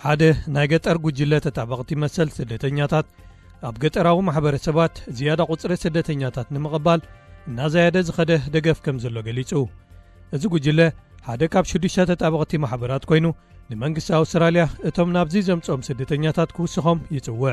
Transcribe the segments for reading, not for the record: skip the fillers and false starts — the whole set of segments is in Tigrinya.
حاده ናይ ገጠር ጉጅለ ተጣበቕቲ መሰል ስደተኛታት ኣብ ገጠራዊ ማሕበረሰባት ዝያዳ ቁጽሪ ስደተኛታት ንምቕባል እናዘያደ ዝኸደ ደገፍ ከም ዘሎ ገሊጹ። እዚ ጉጅለ ሓደ ካብ 6 ተጣበቕቲ ማሕበራት ኮይኑ ንመንግስቲ ኣውስትራልያ እቶም ናብዚ ዘምጾም ስደተኛታት ክውስኾም ይጽውዕ።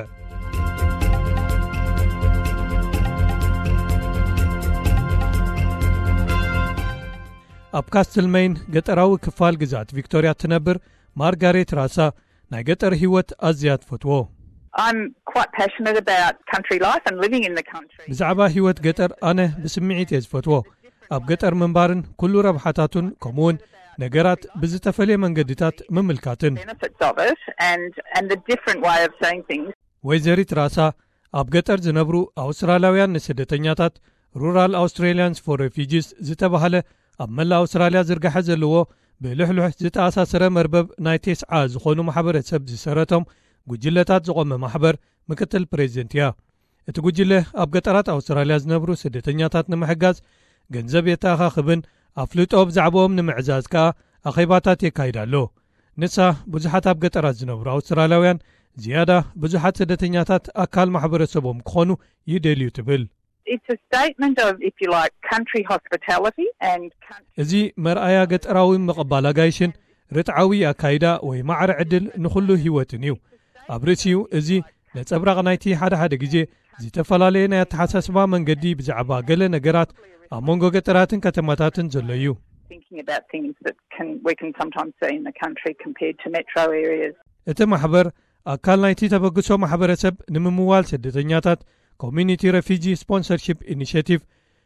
ኣብ ካስትልሜይን ገጠራዊ ክፋል ግዛት ቪክቶሪያ ትነብር ማርጋሬት ራሳ ናይ ገጠር ህይወት ኣዝያ ትፈትዎ። I'm quite passionate about country life and living in the country. ብዛዕባ ህይወት ገጠር ኣነ ብስምዒት እየ ዝፈትዎ። ኣብ ገጠር ምንባርን ኩሉ ረብሓታቱን ከምኡውን ነገራት ብዝተፈለየ መንገድታት ምምልካትን። Benefits of it and the different way of seeing things. ወይዘሪት ራሳ ኣብ ገጠር ዝነብሩ ኣውስትራልያውያን ንስደተኛታት ሩራል ኣውስትራሊያንስ ፎር ሬፊጂስ ዝተባሃለ ኣብ መላእ ኣውስትራልያ ዝርጋሐ ዘለዎ ብልሕልሕ ዝተኣሳሰረ መርበብ ናይ 9 ዝኾኑ ማሕበረሰብ ዝሰረቶም ጉጅለታት ዝቆመ ማሕበር ምክትል ፕሬዚደንት እያ። እቲ ጉጅለ ኣብ ገጠራት ኣውስትራልያ ዝነብሩ ስደተኛታት ንምሕጋዝ ገንዘብ የተኣኻኽብን ኣፍልጦ ብዛዕባኦም ንምዕዛዝ ከዓ ኣኼባታት የካይድ ኣሎ። ንሳ ብዙሓት ኣብ ገጠራት ዝነብሩ ኣውስትራልያውያን ዝያዳ ብዙሓት ስደተኛታት ኣካል ማሕበረሰቦም ክኾኑ ይደልዩ ትብል። It's a statement of, if you like, country hospitality and እዚ መርኣያ ገጠራዊ ምቕባል ኣጋይሽን ርትዓዊ ኣካይዳ ወይ ማዕረ ዕድል ንኹሉ ህይወትን እዩ። ኣብ ርእሲኡ እዚ ነጸብራቕ ናይቲ ሓደ ግዜ ዝተፈላለየ ናይ ኣተሓሳስባ መንገዲ ብዛዕባ ገለ ነገራት ኣብ መንጎ ገጠራትን ከተማታትን ዘሎ እዩ። thinking about things that we can sometimes see in the country compared to metro areas. እቲ ማሕበር ኣካል ናይቲ ተበግሶ ማሕበረሰብ ንምምዋል ስደተኛታት ኮሚኒቲ ሬፊጂ ስፖንሰርሺፕ ኢኒሽቲቭ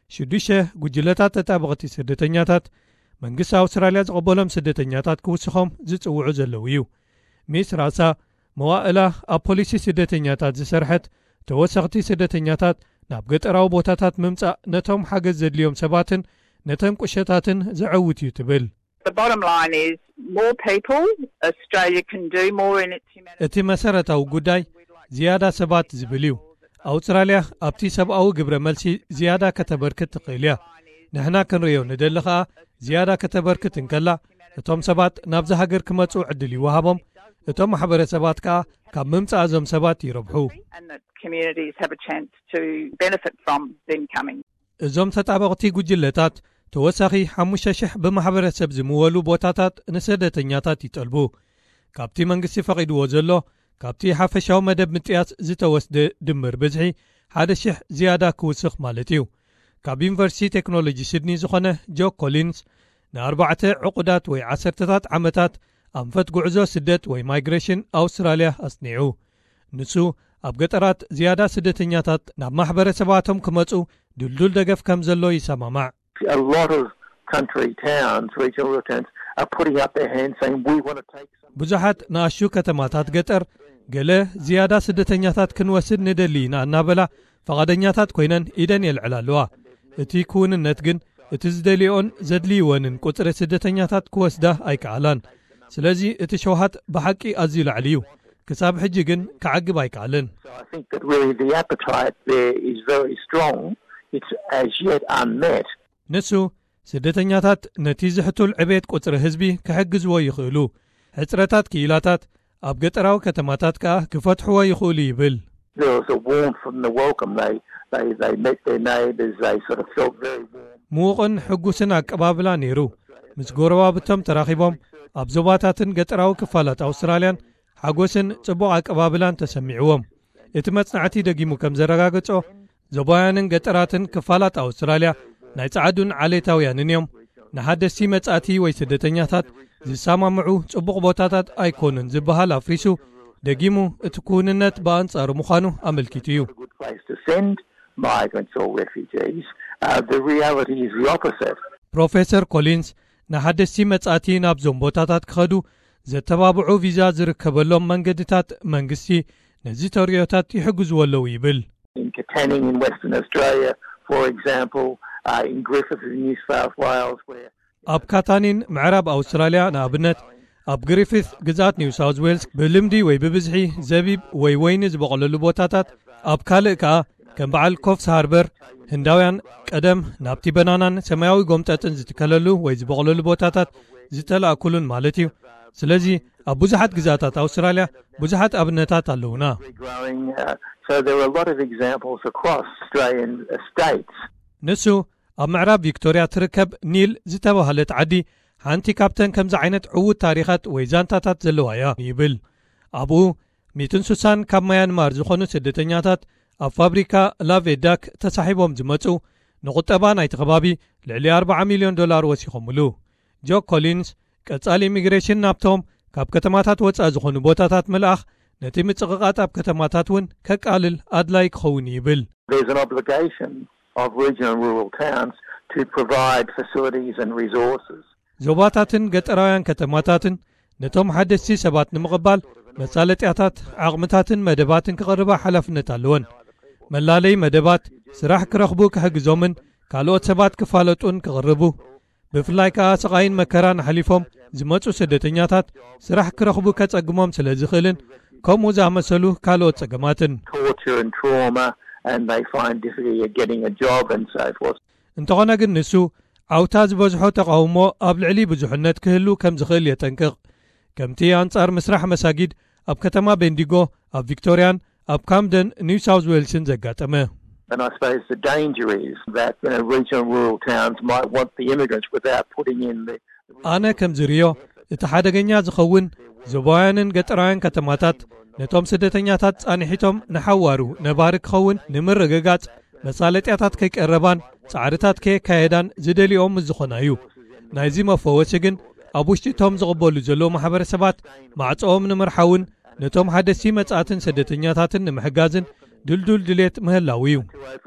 6 ጉጅለታት ተጣበቕቲ ስደተኛታት መንግስቲ ኣውስትራልያ ዝቕበሎም ስደተኛታት ክውስኾም ዝጽውዑ ዘለው እዩ። ሚስ ራሳ መዋእላ ኣብ ፖሊሲ ስደተኛታት ዝሰርሐት ተወሰኽቲ ስደተኛታት ናብ ገጠራዊ ቦታታት ምምጻእ ነቶም ሓገዝ ዘድልዮም ሰባትን ነተን ቁሸታትን ዘዕውት እዩ ትብል። The bottom line is more people, Australia can do more in its humanitarian. እቲ መሰረታዊ ጉዳይ ዝያዳ ሰባት ዝብል እዩ። ኣውስትራልያ ኣብቲ ሰብኣዊ ግብረ መልሲ ዝያዳ ከተበርክት ትኽእል እያ። ንሕና ክንርዮ ንደሊ ኸኣ ዝያዳ ከተበርክት እንከላ እቶም ሰባት ናብዚ ሃገር ክመጹ ዕድል ይወሃቦም፣ እቶም ማሕበረሰባት ከዓ ካብ ምምጻእ እዞም ሰባት ይረብሑ። And the communities have a chance to benefit from them coming. እዞም ተጣበቕቲ ጉጅለታት ተወሳኺ 5,000 ብማሕበረሰብ ዝምወሉ ቦታታት ንስደተኛታት ይጠልቡ። ካብቲ መንግስቲ ፈቒድዎ ዘሎ ካብቲ ሓፈሻዊ መደብ ምጥያስ ዝተወስደ ድምር ብዝሒ 1,000 ዝያዳ ክውስኽ ማለት እዩ። ካብ ዩኒቨርሲቲ ቴክኖሎጂ ሲድኒ ዝኾነ ጆ ኮሊንስ ን4 ዕቁዳት ወይ 10 ዓመታት ኣንፈት ጉዕዞ ስደት ወይ ማይግሬሽን ኣውስትራልያ ኣጽኒዑ። ንሱ ኣብ ገጠራት ዝያዳ ስደተኛታት ናብ ማሕበረሰባቶም ክመጹ ድልዱል ደገፍ ከም ዘሎ ይሰማማዕ። A lot of country towns, regional towns, are putting up their hands saying we want to take some. ብዙሓት ንኣሹ ከተማታት ገጠር ገለ ዝያዳ ስደተኛታት ክንወስድ ንደሊ ኢና እናበላ ፈቓደኛታት ኮይነን ኢደን የልዕላ ኣለዋ። እቲ ክውንነት ግን እቲ ዝደልዮን ዘድልይወንን ቁጽሪ ስደተኛታት ክወስዳ ኣይከኣላን። ስለዚ እቲ ሸውሃት ብሓቂ ኣዝዩ ላዕሊ እዩ። ክሳብ ሕጂ ግን ክዓግብ ኣይከኣልን። So I think that really the appetite there is very strong. It's as yet unmet. ንሱ ስደተኛታት ነቲ ዝሕቱል ዕቤት ቁጽሪ ህዝቢ ክሕግዝዎ ይኽእሉ፣ ሕፅረታት ክኢላታት ኣብ ገጠራዊ ከተማታት ከዓ ክፈትሕዎ ይኽእሉ ይብል። There was a warmth from the welcome. They met their neighbours. They sort of felt very warm. ምዉቕን ሕጉስን ኣቀባብላ ነይሩ። ምስ ጎረባብቶም ተራኺቦም ኣብ ዞባታትን ገጠራዊ ክፋላት ኣውስትራልያን ሓጎስን ጽቡቕ ኣቀባብላን ተሰሚዕዎም። እቲ መጽናዕቲ ደጊሙ ከም ዘረጋገጾ ዞባውያንን ገጠራትን ክፋላት ኣውስትራልያ ናይ ጻዕዱን ዓሌታውያንን እዮም። ንሓደስቲ መጻእቲ ወይ ስደተኛታት ዝሰማምዑ ጽቡቕ ቦታታት ኣይኮኑን ዝበሃል ኣፍሪሱ ደጊሙ እቲ ክውንነት ብኣንጻሩ ምዃኑ ኣመልኪቱ እዩ። A good place to send migrants or refugees. The reality is the opposite. ፕሮፌሰር ኮሊንስ ንሓደስቲ መጻእቲ ናብዞም ቦታታት ክኸዱ ዘተባብዑ ቪዛ ዝርከበሎም መንገድታት መንግስቲ ነዚ ተርዮታት ይሕግዝዎ ኣለዉ ይብል። In Katanning in Western Australia, for example, in Griffith in New South Wales, where ኣብ ካታኒን ምዕራብ ኣውስትራልያ ንኣብነት ኣብ ግሪፊት ግዛት ኒው ሳውዝ ዌልስ ብልምዲ ወይ ብብዝሒ ዘቢብ ወይ ወይኒ ዝበቐለሉ ቦታታት ኣብ ካልእ ከዓ ከም በዓል ኮፍስ ሃርበር ህንዳውያን ቀደም ናብቲ በናናን ሰማያዊ ጎምጠጥን ዝትከለሉ ወይ ዝበቐለሉ ቦታታት ዝተላእኩሉን ማለት እዩ ስለዚ ኣብ ብዙሓት ግዛታት ኣውስትራልያ ብዙሓት ኣብነታት ኣለውና ንሱ ኣብ ምዕራብ ቪክቶርያ ትርከብ ኒል ዝተባሃለት ዓዲ ሓንቲ ካብተን ከምዚ ዓይነት ዕዉት ታሪኻት ወይ ዛንታታት ዘለዋ እያ ይብል ኣብኡ 160 ካብ ማያንማር ዝኾኑ ስደተኛታት ኣብ ፋብሪካ ላቬዳክ ተሳሒቦም ዝመፁ ንቁጠባ ናይቲ ከባቢ ልዕሊ $40 ሚልዮን ወሲኾምሉ ጆክ ኮሊንስ ቀጻሊ ኢሚግሬሽን ናብቶም ካብ ከተማታት ወፃእ ዝኾኑ ቦታታት መልኣኽ ነቲ ምጽቕቓጥ ኣብ ከተማታት እውን ከቃልል ኣድላይ ክኸውን ይብል There's an obligation of regional and rural towns to provide facilities and resources. ዞባታትን ገጠራውያን ከተማታትን ነቶም ሓደስቲ ሰባት ንምቕባል መሳለጥያታት ዓቕምታትን መደባትን ክቐርባ ሓላፍነት ኣለወን መላለይ መደባት ስራሕ ክረኽቡ ክሕግዞምን ካልኦት ሰባት ክፋለጡን ክቕርቡ ብፍላይ ከዓ ስቓይን መከራን ሓሊፎም ዝመፁ ስደተኛታት ስራሕ ክረኽቡ ከጸግሞም ስለ ዝኽእልን ከምኡ ዝኣመሰሉ ካልኦት ጸገማትን torture and trauma and they find difficulty getting a job and so forth. እንተኾነ ግን ንሱ ዓውታ ዝበዝሖ ተቃውሞ ኣብ ልዕሊ ብዙሕነት ክህሉ ከም ዝኽእል የጠንቅቕ ከምቲ ኣንጻር ምስራሕ መሳጊድ ኣብ ከተማ ቤንዲጎ ኣብ ቪክቶርያን ኣብ ካምደን ኒው ሳውዝ ዌልስን ዘጋጠመ And I suppose the danger is that regional and rural towns might want the immigrants without putting in the ኣነ ከም ዝርዮ እቲ ሓደገኛ ዝኸውን ዞባውያንን ገጠራውያን ከተማታት ነቶም ስደተኛታት ጻኒሒቶም ንሓዋሩ ነባሪ ክኸውን ንምርግጋጽ መሳለጥያታት ከይቀረባን ጻዕርታት ከየካየዳን ዝደልዮም ዝኾና እዩ ናይዚ መፈወሲ ግን ኣብ ውሽጢቶም ዝቕበሉ ዘለዉ ማሕበረሰባት ማዕጾኦም ንምርሓውን ነቶም ሓደስቲ መጻእትን ስደተኛታትን ንምሕጋዝን ድልዱል ድሌት ምህላው እዩ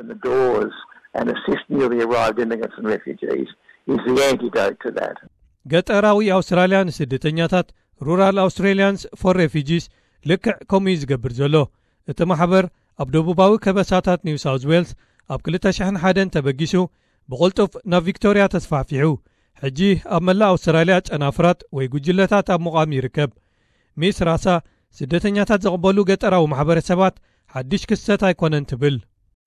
ገጠራዊ ኣውስትራልያ ንስደተኛታት ሩራል ኣውስትራሊያንስ ፎር ሬፊጂስ ልክዕ ከምኡ ዝገብር ዘሎ እቲ ማሕበር ኣብ ደቡባዊ ከበሳታት ኒው ሳውዝ ዌልስ ኣብ 2001 ተበጊሱ ብቕልጡፍ ናብ ቪክቶርያ ተስፋሕፊሑ ሕጂ ኣብ መላእ ኣውስትራልያ ጨናፍራት ወይ ጉጅለታት ኣብ ምዃም ይርከብ ሚስ ራሳ ስደተኛታት ዝቕበሉ ገጠራዊ ማሕበረሰባት ሓድሽ ክስተት ኣይኮነን ትብል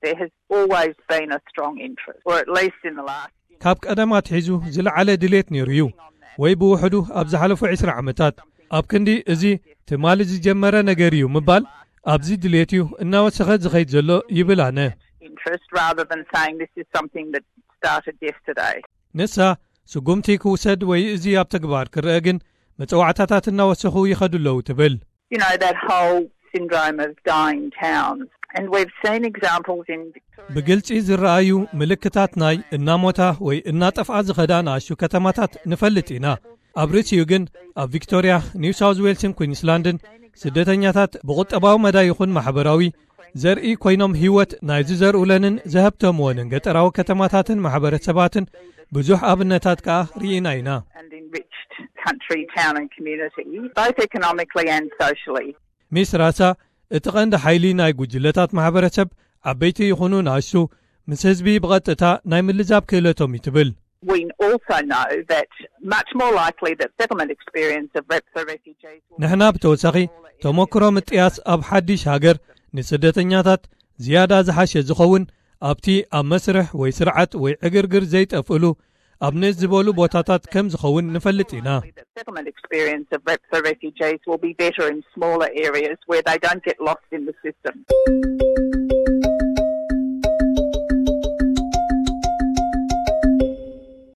ካብ ቀደማ ትሒዙ ዝለዓለ ድሌት ነይሩ እዩ ወይ ብውሕዱ ኣብ ዝሓለፉ 20 ዓመታት ኣብ ክንዲ እዚ ትማሊ ዝጀመረ ነገር እዩ ምባል ኣብዚ ድሌት እዩ እናወሰኸ ዝኸይድ ዘሎ ይብል ኣነ ንሳ ስጉምቲ ክውሰድ ወይ እዚ ኣብ ተግባር ክርአ ግን መጽዋዕታታት እናወሰኹ ይኸዱ ኣለዉ ትብል You know, that whole syndrome of dying towns. And we've seen examples in Victoria. ብግልጺ ዝረኣዩ ምልክታት ናይ እናሞታ ወይ እናጠፍኣ ዝኸዳ ንኣሽቱ ከተማታት ንፈልጥ ኢና ኣብ ርእሲኡ ግን ኣብ ቪክቶርያ ኒው ሳውዝ ዌልስን ኩዊንስላንድን ስደተኛታት ብቁጠባዊ መዳይ ይኹን ማሕበራዊ ዘርኢ ኮይኖም ህይወት ናይ ዝዘርእለንን ዘህብቶምዎንን ገጠራዊ ከተማታትን ማሕበረሰባትን ብዙሕ ኣብነታት ከዓ ርኢና ኢና country, town and community, both economically and socially. ሚስ ራሳ እቲ ቀንዲ ሓይሊ ናይ ጉጅለታት ማሕበረሰብ ዓበይቲ ይኹኑ ንኣሽቱ ምስ ህዝቢ ብቐጥታ ናይ ምልዛብ ክእለቶም ይትብል We also know that much more likely that settlement experience of refugees ንሕና ብተወሳኺ ተሞክሮ ምጥያስ ኣብ ሓድሽ ሃገር ንስደተኛታት ዝያዳ ዝሓሸ ዝኸውን ኣብቲ ኣብ መስርሕ ወይ ስርዓት ወይ ዕግርግር ዘይጠፍእሉ ኣብ ንእስ ዝበሉ ቦታታት ከም ዝኸውን ንፈልጥ ኢና settlement experience of refugees will be better in smaller areas where they don't get lost in the system